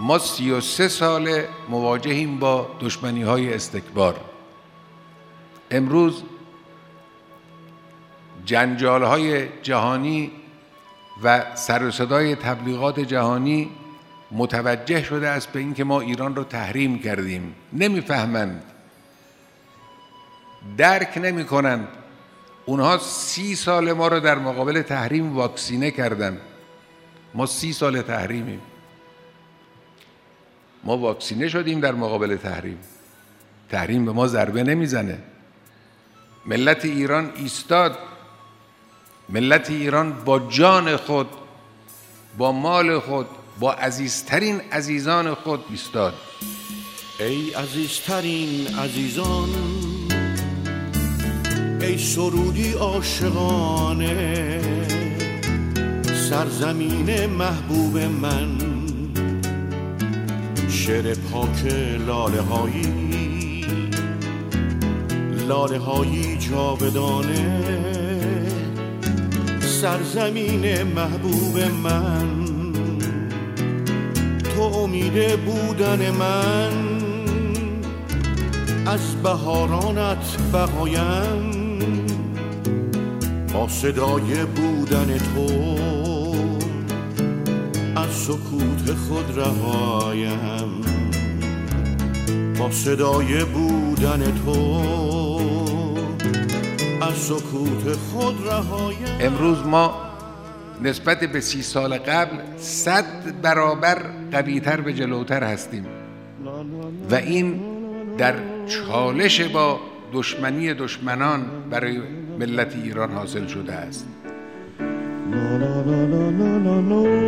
ما 33 سال مواجهیم با دشمنی‌های استکبار. امروز جنجال‌های جهانی و سر و صدای تبلیغات جهانی متوجه شده است به اینکه ما ایران رو تحریم کردیم. نمیفهمند، درک نمی‌کنند. اونها 30 سال ما رو در مقابل تحریم واکسینه کردن. ما 30 سال تحریمیم. ما واکسینه شدیم در مقابل تحریم. تحریم به ما ضربه نمیزنه. ملت ایران ایستاد. ملت ایران با جان خود، با مال خود، با عزیزترین عزیزان خود ایستاد. ای عزیزترین عزیزان، ای سرودی عاشقانه، سرزمین محبوب من، شعر پاک لاله هایی جاودانه، سرزمین محبوب من، تو امید بودن من، از بهارانت بقایم، با صدای بودن تو از سکوت خود رهایم، با صدای بودن تو از سکوت خود رهایم. امروز ما نسبت به 30 سال قبل 100 برابر قوی‌تر به جلوتر هستیم و این در چالش با دشمنی دشمنان برای ملت ایران حاصل شده است.